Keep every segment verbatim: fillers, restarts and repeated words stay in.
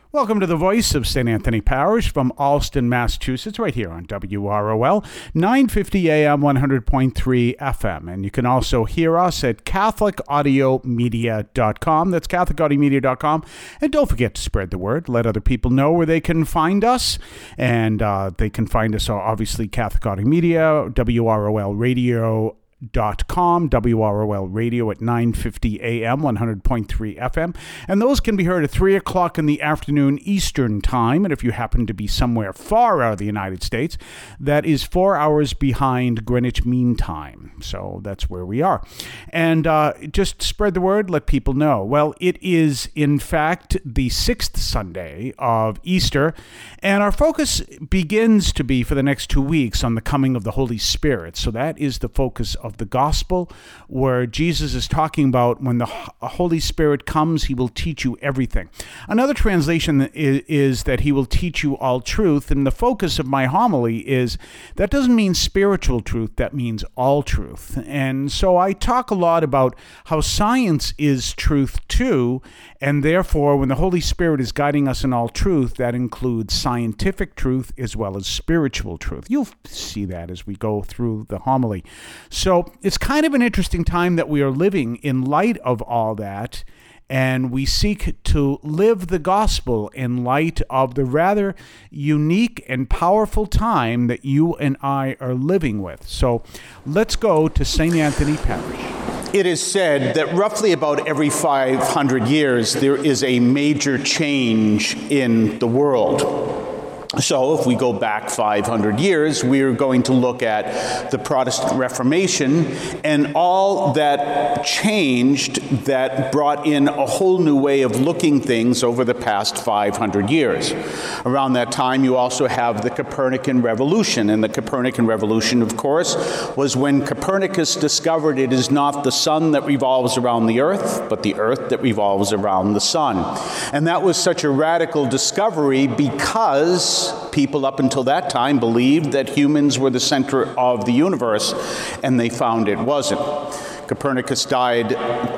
Welcome to the voice of Saint Anthony Parish from Allston, Massachusetts, right here on W R O L, nine fifty A M, one hundred point three F M. And you can also hear us at Catholic Audio Media dot com. That's Catholic Audio Media dot com. And don't forget to spread the word. Let other people know where they can find us. And uh, they can find us, obviously, Catholic Audio Media, W R O L Radio. Dot com, W R O L Radio at nine fifty A M, one hundred point three F M. And those can be heard at three o'clock in the afternoon Eastern Time. And if you happen to be somewhere far out of the United States, that is four hours behind Greenwich Mean Time. So that's where we are. And uh, just spread the word, let people know. Well, it is, in fact, the sixth Sunday of Easter. And our focus begins to be for the next two weeks on the coming of the Holy Spirit. So that is the focus of the gospel, where Jesus is talking about when the Holy Spirit comes, he will teach you everything. Another translation is, is that he will teach you all truth. And the focus of my homily is that doesn't mean spiritual truth, that means all truth. And so I talk a lot about how science is truth too. And therefore, when the Holy Spirit is guiding us in all truth, that includes scientific truth as well as spiritual truth. You'll see that as we go through the homily. So it's kind of an interesting time that we are living in light of all that, and we seek to live the gospel in light of the rather unique and powerful time that you and I are living with. So let's go to Saint Anthony Parish. It is said that roughly about every five hundred years, there is a major change in the world. So if we go back five hundred years, we're going to look at the Protestant Reformation and all that changed that brought in a whole new way of looking things over the past five hundred years. Around that time, you also have the Copernican Revolution. And the Copernican Revolution, of course, was when Copernicus discovered it is not the sun that revolves around the earth, but the earth that revolves around the sun. And that was such a radical discovery because people up until that time believed that humans were the center of the universe, and they found it wasn't. Copernicus died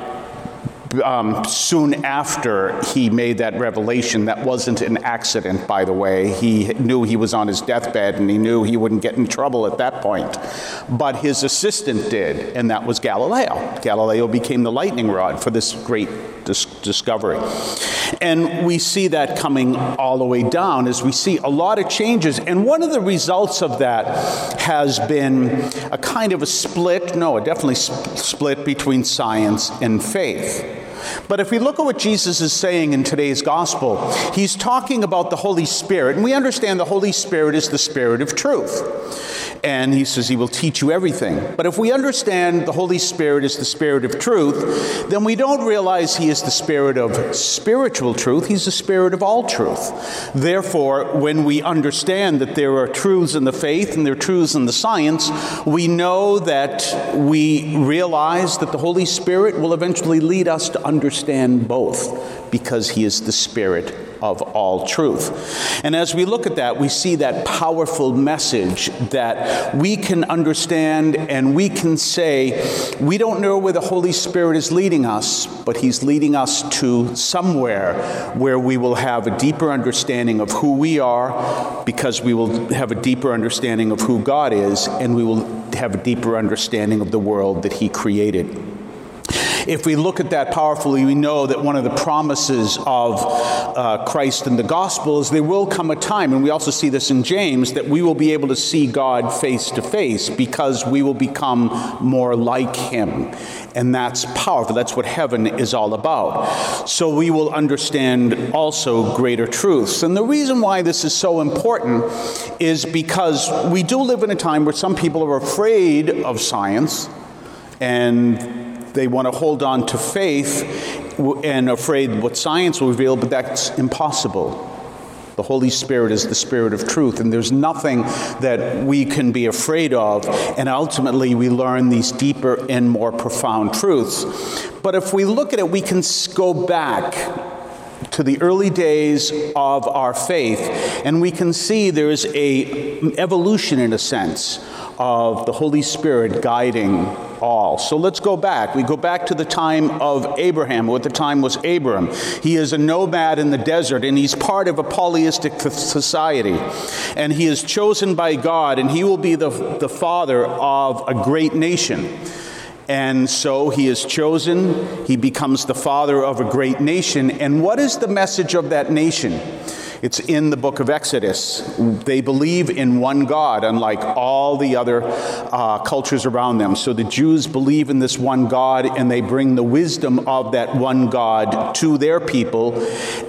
um, soon after he made that revelation. That wasn't an accident, by the way. He knew he was on his deathbed, and he knew he wouldn't get in trouble at that point. But his assistant did, and that was Galileo. Galileo became the lightning rod for this great dis- discovery. And we see that coming all the way down as we see a lot of changes. And one of the results of that has been a kind of a split, no, a definitely sp- split between science and faith. But if we look at what Jesus is saying in today's gospel, he's talking about the Holy Spirit. And we understand the Holy Spirit is the Spirit of truth. And he says he will teach you everything. But if we understand the Holy Spirit is the Spirit of truth, then we don't realize he is the Spirit of spiritual truth. He's the Spirit of all truth. Therefore, when we understand that there are truths in the faith and there are truths in the science, we know that we realize that the Holy Spirit will eventually lead us to understand both, because he is the Spirit of all truth. And as we look at that, we see that powerful message that we can understand and we can say, we don't know where the Holy Spirit is leading us, but he's leading us to somewhere where we will have a deeper understanding of who we are, because we will have a deeper understanding of who God is, and we will have a deeper understanding of the world that he created. If we look at that powerfully, we know that one of the promises of uh, Christ in the gospel is there will come a time, and we also see this in James, that we will be able to see God face to face because we will become more like him. And that's powerful. That's what heaven is all about. So we will understand also greater truths. And the reason why this is so important is because we do live in a time where some people are afraid of science, and they want to hold on to faith and afraid what science will reveal, but that's impossible. The Holy Spirit is the Spirit of truth, and there's nothing that we can be afraid of, and ultimately we learn these deeper and more profound truths. But if we look at it, we can go back to the early days of our faith, and we can see there is a evolution, in a sense, of the Holy Spirit guiding all. So let's go back. We go back to the time of Abraham, what the time was Abram. He is a nomad in the desert, and he's part of a polytheistic society. And he is chosen by God, and he will be the, the father of a great nation. And so he is chosen, he becomes the father of a great nation. And what is the message of that nation? It's in the book of Exodus. They believe in one God, unlike all the other uh, cultures around them. So the Jews believe in this one God, and they bring the wisdom of that one God to their people.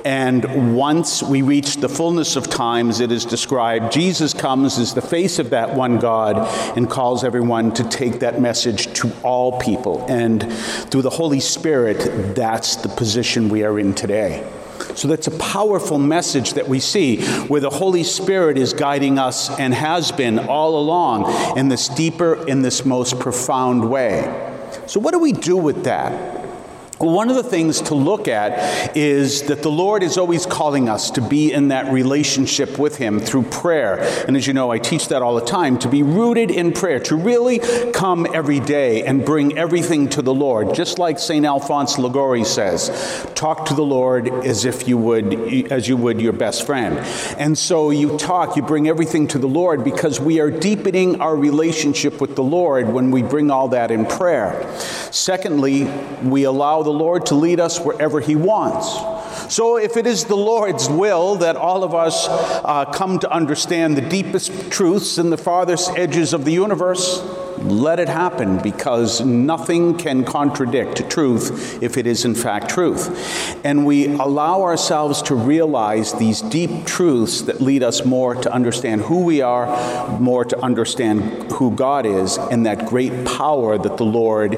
And once we reach the fullness of times, it is described, Jesus comes as the face of that one God and calls everyone to take that message to all people. And through the Holy Spirit, that's the position we are in today. So that's a powerful message that we see, where the Holy Spirit is guiding us and has been all along in this deeper, in this most profound way. So what do we do with that? Well, one of the things to look at is that the Lord is always calling us to be in that relationship with Him through prayer. And as you know, I teach that all the time, to be rooted in prayer, to really come every day and bring everything to the Lord. Just like Saint Alphonse Liguori says, talk to the Lord as if you would, as you would your best friend. And so you talk, you bring everything to the Lord, because we are deepening our relationship with the Lord when we bring all that in prayer. Secondly, we allow the Lord to lead us wherever He wants. So if it is the Lord's will that all of us uh, come to understand the deepest truths in the farthest edges of the universe, let it happen, because nothing can contradict truth if it is in fact truth. And we allow ourselves to realize these deep truths that lead us more to understand who we are, more to understand who God is, and that great power that the Lord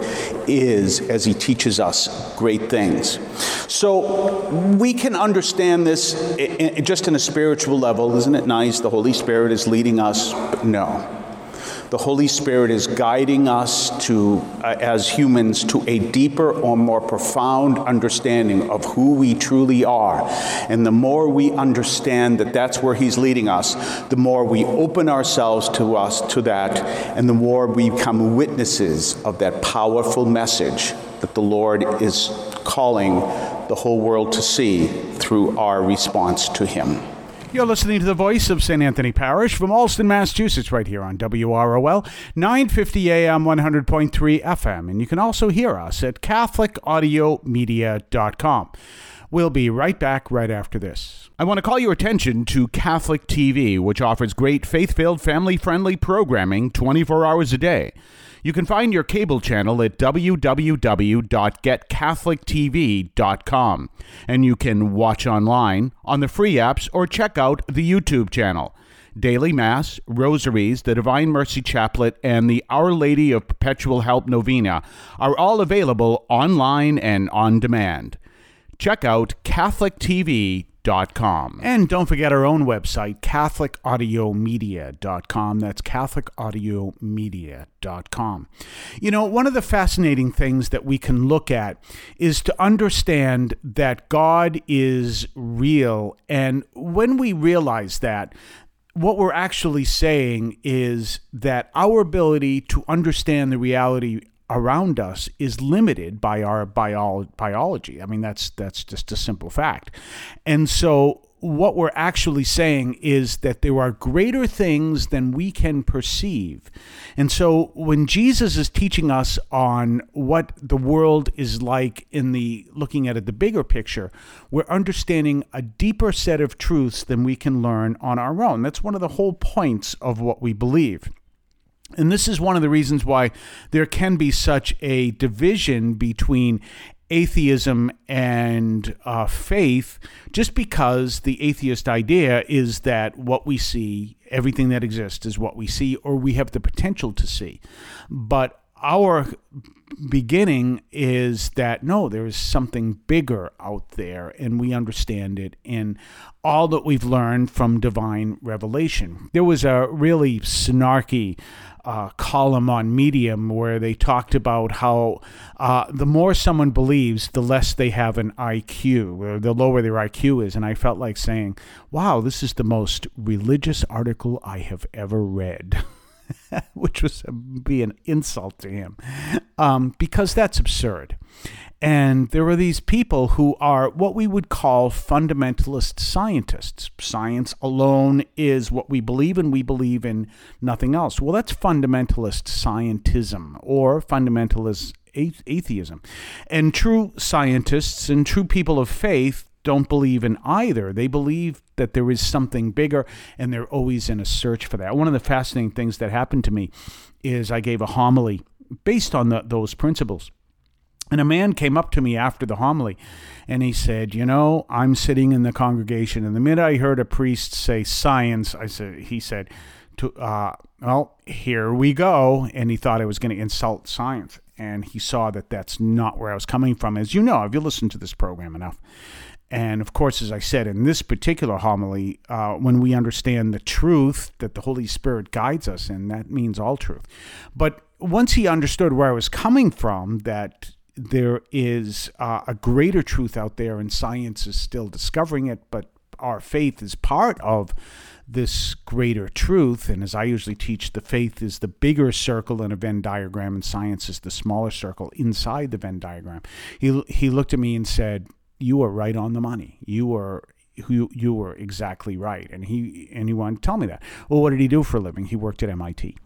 is as He teaches us great things. So we can understand this just in a spiritual level. Isn't it nice? The Holy Spirit is leading us. But no. The Holy Spirit is guiding us to, uh, as humans, to a deeper or more profound understanding of who we truly are. And the more we understand that that's where He's leading us, the more we open ourselves to us to that, and the more we become witnesses of that powerful message that the Lord is calling the whole world to see through our response to Him. You're listening to the voice of Saint Anthony Parish from Allston, Massachusetts, right here on W R O L, nine fifty A M, one hundred point three F M. And you can also hear us at Catholic Audio Media dot com. We'll be right back right after this. I want to call your attention to Catholic T V, which offers great faith-filled, family-friendly programming twenty-four hours a day. You can find your cable channel at w w w dot get catholic t v dot com, and you can watch online on the free apps or check out the YouTube channel. Daily Mass, Rosaries, the Divine Mercy Chaplet, and the Our Lady of Perpetual Help Novena are all available online and on demand. Check out catholic t v dot com. And don't forget our own website, Catholic Audio Media dot com. That's Catholic Audio Media dot com. You know, one of the fascinating things that we can look at is to understand that God is real. And when we realize that, what we're actually saying is that our ability to understand the reality around us is limited by our bio- biology. I mean, that's that's just a simple fact. And so what we're actually saying is that there are greater things than we can perceive. And so when Jesus is teaching us on what the world is like in the looking at it, the bigger picture, we're understanding a deeper set of truths than we can learn on our own. That's one of the whole points of what we believe. And this is one of the reasons why there can be such a division between atheism and uh, faith, just because the atheist idea is that what we see, everything that exists is what we see, or we have the potential to see. But our beginning is that, no, there is something bigger out there, and we understand it in all that we've learned from divine revelation. There was a really snarky uh, column on Medium where they talked about how uh, the more someone believes, the less they have an I Q, or the lower their I Q is. And I felt like saying, wow, this is the most religious article I have ever read. which was be an insult to him, um, because that's absurd. And there are these people who are what we would call fundamentalist scientists. Science alone is what we believe in. We believe in nothing else. Well, that's fundamentalist scientism or fundamentalist atheism. And true scientists and true people of faith don't believe in either. They believe that there is something bigger, and they're always in a search for that. One of the fascinating things that happened to me is I gave a homily based on the, those principles. And a man came up to me after the homily, and he said, you know, I'm sitting in the congregation, and the minute I heard a priest say science, I said, he said, to, uh, well, here we go. And he thought I was going to insult science. And he saw that that's not where I was coming from. As you know, if you listen to this program enough. And of course, as I said, in this particular homily, uh, when we understand the truth that the Holy Spirit guides us in, that means all truth. But once he understood where I was coming from, that there is uh, a greater truth out there, and science is still discovering it, but our faith is part of this greater truth. And as I usually teach, the faith is the bigger circle in a Venn diagram, and science is the smaller circle inside the Venn diagram. He he looked at me and said, "You are right on the money. You were you you were exactly right." And he and he wanted to tell me that. Well, what did he do for a living? He worked at M I T.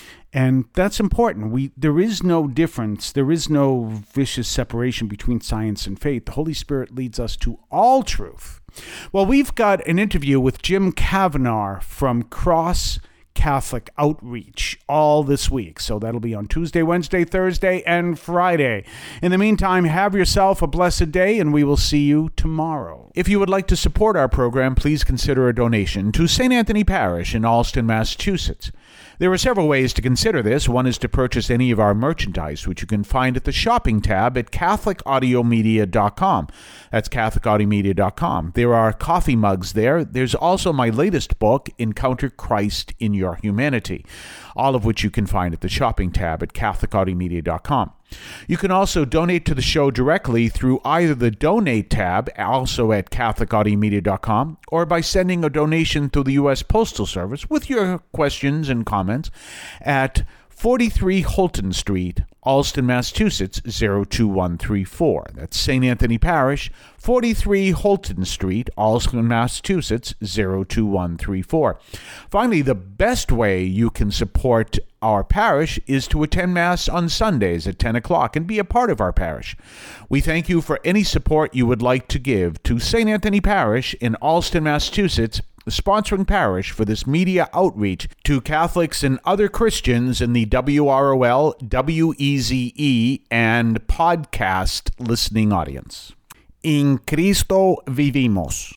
And that's important. We there is no difference. There is no vicious separation between science and faith. The Holy Spirit leads us to all truth. Well, we've got an interview with Jim Kavanaugh from Cross Catholic Outreach all this week. So that'll be on Tuesday, Wednesday, Thursday, and Friday. In the meantime, have yourself a blessed day, and we will see you tomorrow. If you would like to support our program, please consider a donation to Saint Anthony Parish in Allston, Massachusetts. There are several ways to consider this. One is to purchase any of our merchandise, which you can find at the shopping tab at Catholic Audio Media dot com. That's Catholic Audio Media dot com. There are coffee mugs there. There's also my latest book, Encounter Christ in Your Humanity, all of which you can find at the shopping tab at Catholic Audio Media dot com. You can also donate to the show directly through either the Donate tab, also at Catholic Audio Media dot com, or by sending a donation through the U S Postal Service with your questions and comments at forty-three Holton Street, Allston, Massachusetts, zero two one three four. That's Saint Anthony Parish, forty-three Holton Street, Allston, Massachusetts, zero two one three four. Finally, the best way you can support our parish is to attend Mass on Sundays at ten o'clock and be a part of our parish. We thank you for any support you would like to give to Saint Anthony Parish in Allston, Massachusetts, the sponsoring parish for this media outreach to Catholics and other Christians in the W R O L, W E Z E, and podcast listening audience. In Cristo vivimos.